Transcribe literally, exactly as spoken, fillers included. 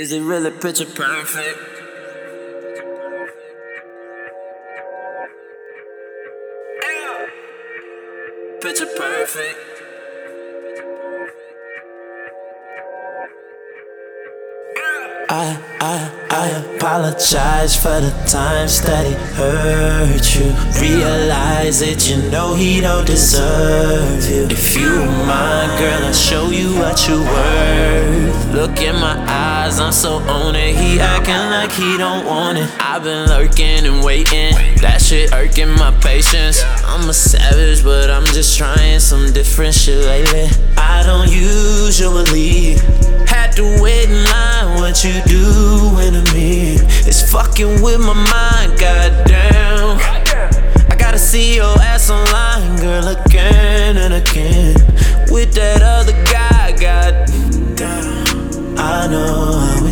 Is it really picture perfect? Picture perfect. I, I, I apologize for the times that he hurt you. Realize it, you know he don't deserve you. If you were mine, girl, I'll show you what you're worth. Look in my eyes, I'm so on it. He acting like he don't want it. I've been lurking and waiting, that shit irking my patience. I'm a savage, but I'm just trying some different shit lately. I don't usually have to wait in line. What you doing to me is fucking with my mind, goddamn. I gotta see your ass online, girl, again and again. With that other guy, goddamn. I know